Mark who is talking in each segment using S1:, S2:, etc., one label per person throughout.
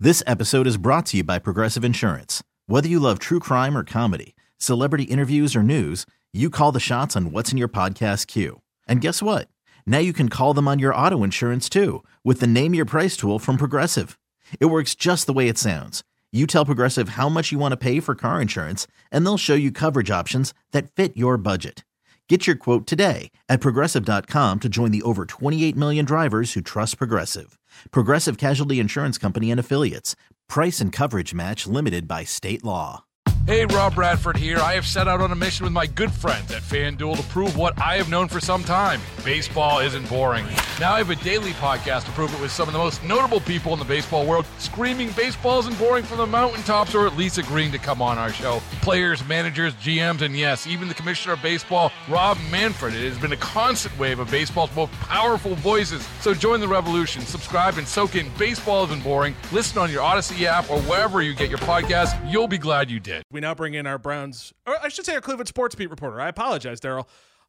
S1: This episode is brought to you by Progressive Insurance. Whether you love true crime or comedy, celebrity interviews or news, you call the shots on what's in your podcast queue. And guess what? Now you can call them on your auto insurance too with the Name Your Price tool from Progressive. It works just the way it sounds. You tell Progressive how much you want to pay for car insurance, and they'll show you coverage options that fit your budget. Get your quote today at Progressive.com to join the over 28 million drivers who trust Progressive. Progressive Casualty Insurance Company and Affiliates. Price and coverage match limited by state law.
S2: Hey, Rob Bradford here. I have set out on a mission with my good friends at FanDuel to prove what I have known for some time. Baseball isn't boring. Now I have a daily podcast to prove it with some of the most notable people in the baseball world, screaming baseball isn't boring from the mountaintops, or at least agreeing to come on our show. Players, managers, GMs, and yes, even the commissioner of baseball, Rob Manfred. It has been a constant wave of baseball's most powerful voices. So join the revolution. Subscribe and soak in Baseball Isn't Boring. Listen on your Odyssey app or wherever you get your podcast. You'll be glad you did.
S3: We now bring in our Browns, or I should say our Cleveland Sports Beat reporter. I apologize, Daryl.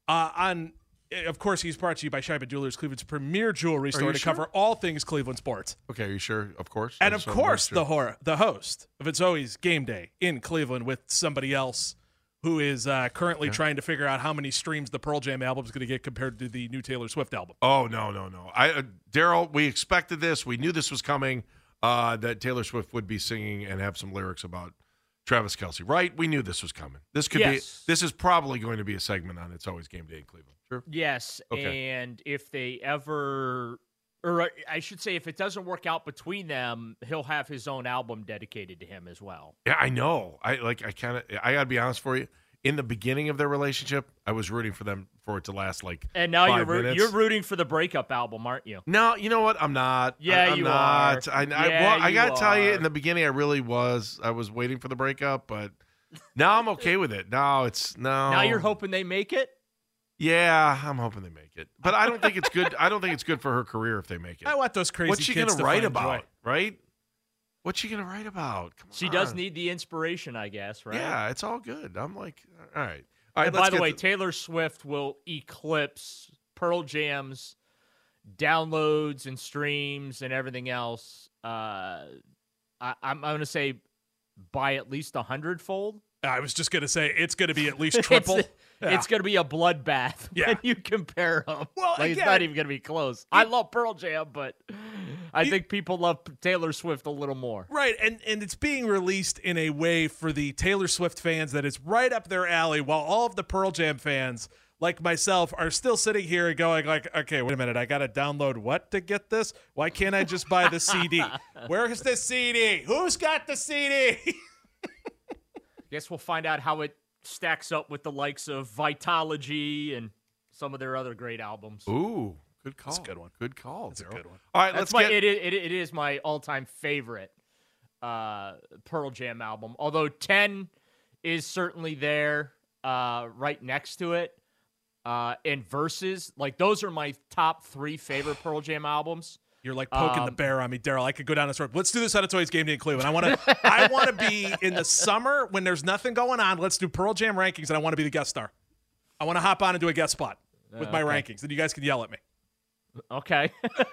S3: Of course, he's brought to you by Scheibe Jewelers, Cleveland's premier jewelry store to cover all things Cleveland sports.
S4: Okay, are you sure? Of course.
S3: And of course, the host of It's Always Game Day in Cleveland with somebody else who is currently trying to figure out how many streams the Pearl Jam album is going to get compared to the new Taylor Swift album.
S4: Oh, no. Daryl, we expected this. We knew this was coming, that Taylor Swift would be singing and have some lyrics about Travis Kelce, right? We knew this was coming. This is probably going to be a segment on It's Always Game Day in Cleveland. Sure.
S5: Yes, okay. And if they ever, or I should say, if it doesn't work out between them, he'll have his own album dedicated to him as well.
S4: Yeah, I know. I gotta be honest for you. In the beginning of their relationship, I was rooting for it to last
S5: And now
S4: 5 minutes.
S5: You're rooting for the breakup album, aren't you?
S4: No, you know what? I'm not.
S5: Yeah,
S4: I'm
S5: you
S4: not.
S5: are.
S4: I gotta tell you, in the beginning, I really was. I was waiting for the breakup, but now I'm okay with it. Now
S5: you're hoping they make it.
S4: Yeah, I'm hoping they make it, but I don't think it's good. I don't think it's good for her career if they make it.
S3: I want those crazy.
S4: What's she
S3: kids
S4: gonna write
S3: find
S4: about?
S3: joy.
S4: Right? What's she gonna write about? Come
S5: she
S4: on.
S5: does need the inspiration, I guess. Right?
S4: Yeah, it's all good. I'm like, all right.
S5: And by the way, Taylor Swift will eclipse Pearl Jam's downloads and streams and everything else. I'm going to say by at least 100-fold.
S3: I was just going to say it's going to be at least triple.
S5: It's going to be a bloodbath when you compare them. Well, it's not even going to be close. I love Pearl Jam, but I think people love Taylor Swift a little more.
S3: Right, and it's being released in a way for the Taylor Swift fans that is right up their alley, while all of the Pearl Jam fans, like myself, are still sitting here and going like, okay, wait a minute, I got to download what to get this? Why can't I just buy the CD? Where is the CD? Who's got the CD?
S5: Guess we'll find out how it stacks up with the likes of Vitology and some of their other great albums.
S4: Ooh, good call.
S3: That's a good one.
S4: Good call.
S3: That's a good one.
S4: All right,
S5: it is my all-time favorite Pearl Jam album. Although 10 is certainly there right next to it. And Versus, like those are my top 3 favorite Pearl Jam albums.
S3: You're like poking the bear on me, Daryl. I could go down this road. Let's do this on It's Always Game Day in Cleveland. I want to be in the summer when there's nothing going on. Let's do Pearl Jam rankings, and I want to be the guest star. I want to hop on and do a guest spot with my rankings, and you guys can yell at me.
S5: Okay.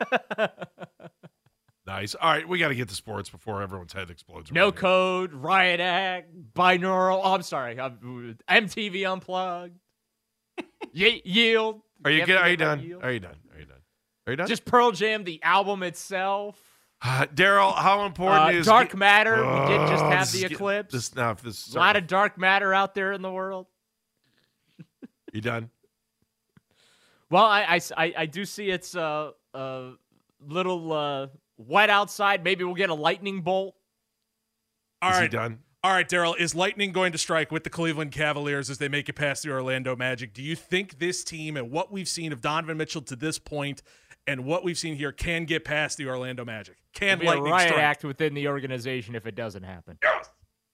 S4: Nice. All right, we got to get to sports before everyone's head explodes.
S5: No Code, Riot Act, Binaural. Oh, I'm sorry. MTV Unplugged. Yield.
S4: Are you done? Are you done?
S5: Just Pearl Jam, the album itself.
S4: Daryl, how important is
S5: Dark Matter? We did just have the Eclipse.
S4: A
S5: lot of dark matter out there in the world.
S4: You done?
S5: Well, I do see it's a little wet outside. Maybe we'll get a lightning bolt.
S3: Is
S4: he done?
S3: All right, Daryl, is lightning going to strike with the Cleveland Cavaliers as they make it past the Orlando Magic? Do you think this team and what we've seen of Donovan Mitchell to this point and what we've seen here can get past the Orlando Magic? Can lightning
S5: a riot
S3: strike?
S5: act within the organization if it doesn't happen?
S3: Yes.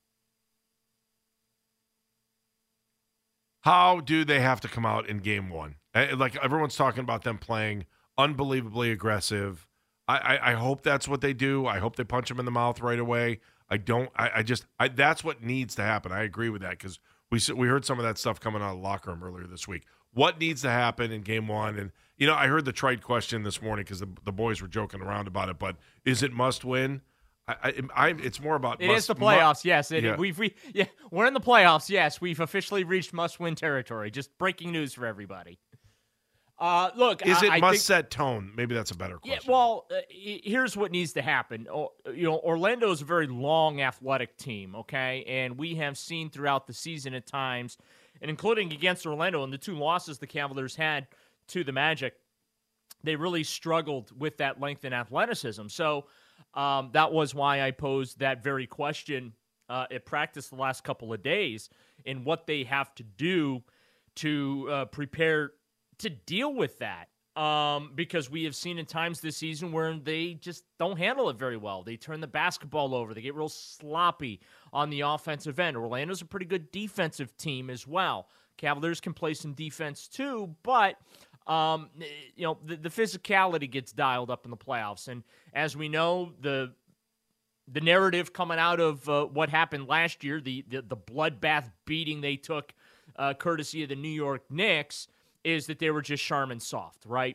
S4: How do they have to come out in game 1? Like everyone's talking about them playing unbelievably aggressive. I hope that's what they do. I hope they punch them in the mouth right away. That's what needs to happen. I agree with that because we heard some of that stuff coming out of the locker room earlier this week. What needs to happen in game 1? And, I heard the trite question this morning because the boys were joking around about it, but is it must win? It's more about
S5: it is the playoffs. Yes,
S4: yeah.
S5: We're in the playoffs. Yes, we've officially reached must-win territory. Just breaking news for everybody. Look,
S4: is it
S5: I
S4: must
S5: think,
S4: set tone? Maybe that's a better question.
S5: Yeah, well, here's what needs to happen. Orlando is a very long athletic team, okay, and we have seen throughout the season at times, and including against Orlando and the 2 losses the Cavaliers had to the Magic, they really struggled with that length and athleticism. So that was why I posed that very question at practice the last couple of days, and what they have to do to prepare to deal with that, because we have seen in times this season where they just don't handle it very well. They turn the basketball over. They get real sloppy on the offensive end. Orlando's a pretty good defensive team as well. Cavaliers can play some defense too, but the physicality gets dialed up in the playoffs. And as we know, the narrative coming out of what happened last year, the bloodbath beating they took courtesy of the New York Knicks, is that they were just Charmin soft, right?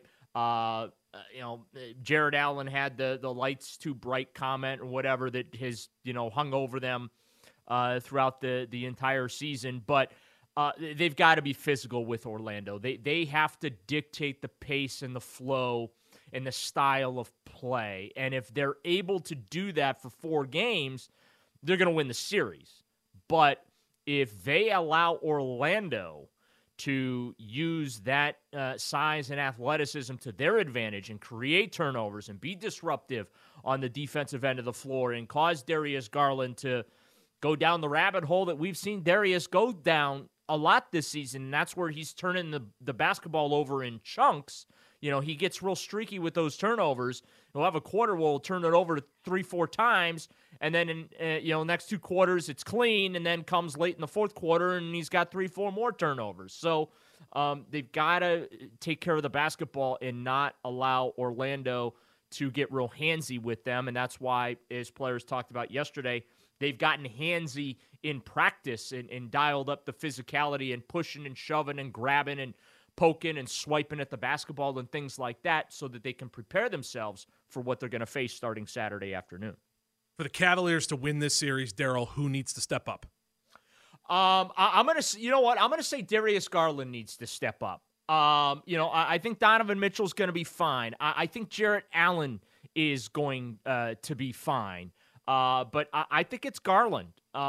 S5: Jared Allen had the lights too bright comment or whatever that has, hung over them throughout the entire season. But they've got to be physical with Orlando. They have to dictate the pace and the flow and the style of play. And if they're able to do that for 4 games, they're going to win the series. But if they allow Orlando to use that size and athleticism to their advantage and create turnovers and be disruptive on the defensive end of the floor and cause Darius Garland to go down the rabbit hole that we've seen Darius go down a lot this season, and that's where he's turning the basketball over in chunks. He gets real streaky with those turnovers. He'll have a quarter where he'll turn it over 3-4 times, and then in next 2 quarters it's clean, and then comes late in the 4th quarter and he's got 3-4 more turnovers. So they've got to take care of the basketball and not allow Orlando to get real handsy with them, and that's why, as players talked about yesterday, they've gotten handsy in practice and dialed up the physicality and pushing and shoving and grabbing and poking and swiping at the basketball and things like that so that they can prepare themselves for what they're going to face starting Saturday afternoon.
S3: For the Cavaliers to win this series, Daryl, who needs to step up?
S5: I'm going to say Darius Garland needs to step up. I think Donovan Mitchell's going to be fine. I think Jarrett Allen is going to be fine. But I think it's Garland.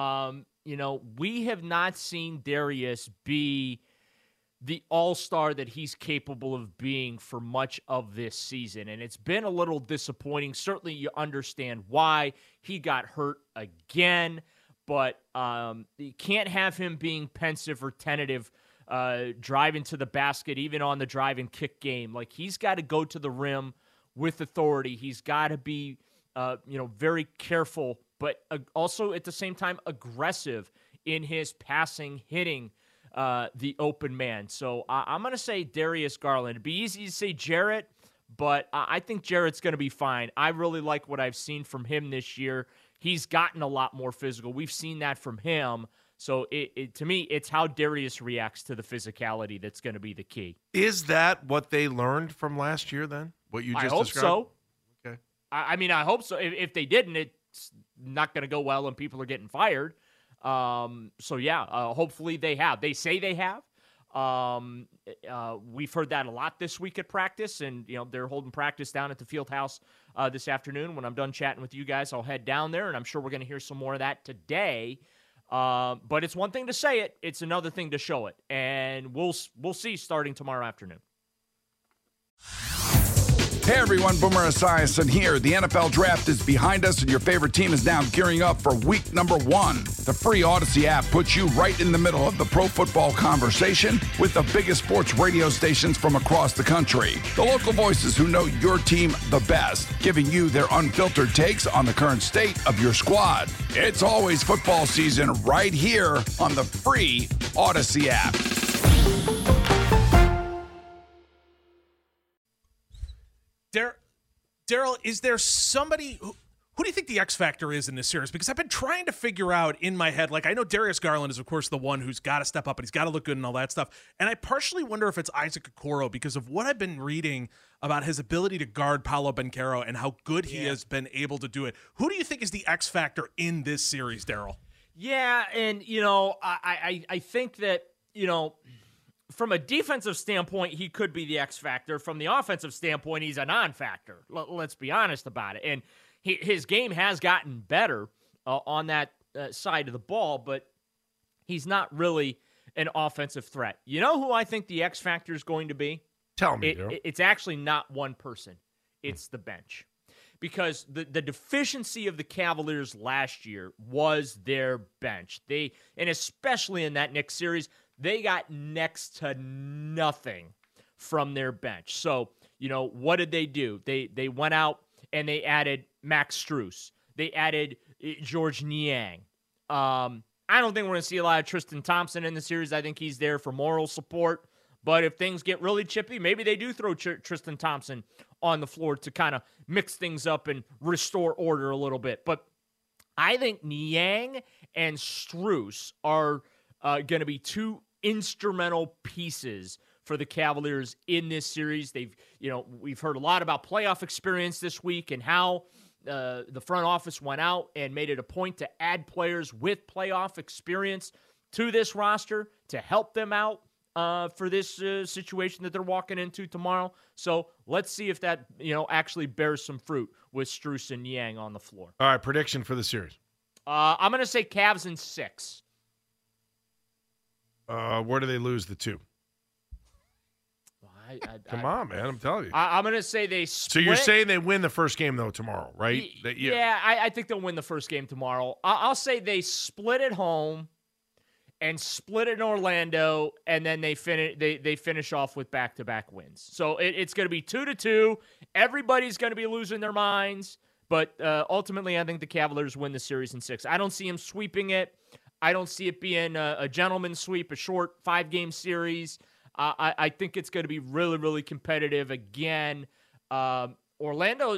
S5: We have not seen Darius be the all-star that he's capable of being for much of this season, and it's been a little disappointing. Certainly you understand why. He got hurt again, but you can't have him being pensive or tentative driving to the basket, even on the drive and kick game. Like, he's got to go to the rim with authority. He's got to be very careful, but also at the same time aggressive in his passing, hitting the open man. So I'm going to say Darius Garland. It'd be easy to say Jarrett, but I think Jarrett's going to be fine. I really like what I've seen from him this year. He's gotten a lot more physical. We've seen that from him. So to me, it's how Darius reacts to the physicality that's going to be the key.
S4: Is that what they learned from last year then? What you just described?
S5: I hope
S4: so. Okay.
S5: I hope so. If they didn't, it's not going to go well and people are getting fired. Hopefully they have. They say they have. We've heard that a lot this week at practice, and they're holding practice down at the field house this afternoon. When I'm done chatting with you guys, I'll head down there, and I'm sure we're going to hear some more of that today. But it's one thing to say it; it's another thing to show it, and we'll see starting tomorrow afternoon.
S6: Hey everyone, Boomer Esiason here. The NFL Draft is behind us and your favorite team is now gearing up for week number 1. The free Odyssey app puts you right in the middle of the pro football conversation with the biggest sports radio stations from across the country. The local voices who know your team the best, giving you their unfiltered takes on the current state of your squad. It's always football season right here on the free Odyssey app.
S3: Daryl, is there somebody Who do you think the X factor is in this series? Because I've been trying to figure out in my head, like I know Darius Garland is of course the one who's got to step up and he's got to look good and all that stuff. And I partially wonder if it's Isaac Okoro because of what I've been reading about his ability to guard Paolo Banchero and how good he has been able to do it. Who do you think is the X factor in this series, Daryl?
S5: Yeah, and I think that, from a defensive standpoint, he could be the X factor. From the offensive standpoint, he's a non-factor. Let's be honest about it. And his game has gotten better on that side of the ball, but he's not really an offensive threat. You know who I think the X factor is going to be?
S4: Tell me,
S5: it's actually not one person. It's the bench. Because the deficiency of the Cavaliers last year was their bench. And especially in that Knicks series, they got next to nothing from their bench. So, what did they do? They went out and they added Max Strus. They added George Niang. I don't think we're going to see a lot of Tristan Thompson in the series. I think he's there for moral support. But if things get really chippy, maybe they do throw Tristan Thompson on the floor to kind of mix things up and restore order a little bit. But I think Niang and Strus are going to be two instrumental pieces for the Cavaliers in this series. We've heard a lot about playoff experience this week and how the front office went out and made it a point to add players with playoff experience to this roster to help them out for this situation that they're walking into tomorrow. So let's see if that actually bears some fruit with Strus and Niang on the floor.
S4: All right, prediction for the series.
S5: I'm going to say Cavs in 6.
S4: Where do they lose the 2? Come on, man. I'm telling you.
S5: I'm going to say they split.
S4: So you're saying they win the first game, though, tomorrow, right?
S5: Yeah, I think they'll win the first game tomorrow. I'll say they split at home and split in Orlando, and then they finish off with back-to-back wins. So it's going to be 2-2. Everybody's going to be losing their minds, but ultimately I think the Cavaliers win the series in 6. I don't see them sweeping it. I don't see it being a gentleman's sweep, a short 5-game series. I think it's going to be really, really competitive again. Orlando's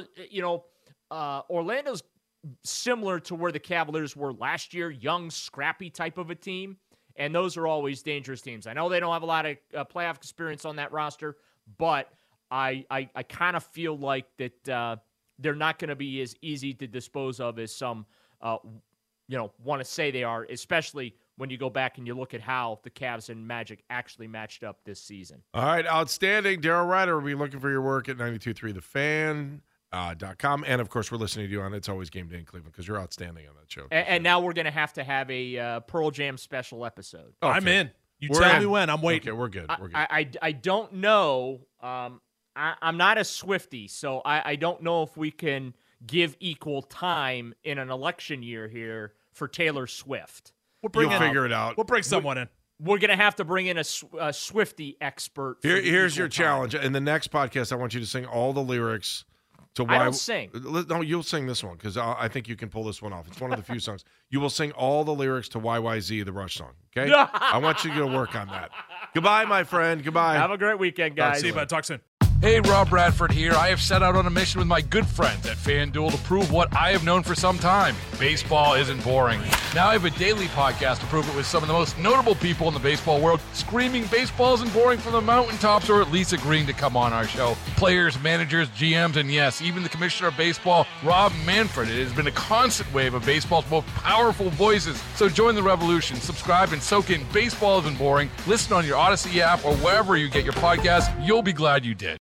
S5: similar to where the Cavaliers were last year, young, scrappy type of a team, and those are always dangerous teams. I know they don't have a lot of playoff experience on that roster, but I kind of feel like that they're not going to be as easy to dispose of as some want to say they are, especially when you go back and you look at how the Cavs and Magic actually matched up this season.
S4: All right, outstanding. Daryl Ryder will be looking for your work at 92.3thefan.com. And, of course, we're listening to you on It's Always Game Day in Cleveland because you're outstanding on that show.
S5: And now we're going to have a Pearl Jam special episode.
S3: Okay. I'm in. Tell me when. I'm waiting.
S4: Okay, we're good.
S5: I don't know. I'm not a Swiftie, so I don't know if we can give equal time in an election year here for Taylor Swift.
S4: You'll figure it out.
S3: We'll bring someone in.
S5: We're going to have to bring in a Swiftie expert.
S4: Here's your challenge. In the next podcast, I want you to sing all the lyrics to why.
S5: I don't sing.
S4: No, you'll sing this one because I think you can pull this one off. It's one of the few songs. You will sing all the lyrics to YYZ, the Rush song. Okay? I want you to work on that. Goodbye, my friend. Goodbye.
S5: Have a great weekend, guys.
S3: See you, bud. Talk soon.
S2: Hey, Rob Bradford here. I have set out on a mission with my good friends at FanDuel to prove what I have known for some time. Baseball isn't boring. Now I have a daily podcast to prove it with some of the most notable people in the baseball world, screaming baseball isn't boring from the mountaintops or at least agreeing to come on our show. Players, managers, GMs, and yes, even the commissioner of baseball, Rob Manfred. It has been a constant wave of baseball's most powerful voices. So join the revolution. Subscribe and soak in Baseball Isn't Boring. Listen on your Odyssey app or wherever you get your podcasts. You'll be glad you did.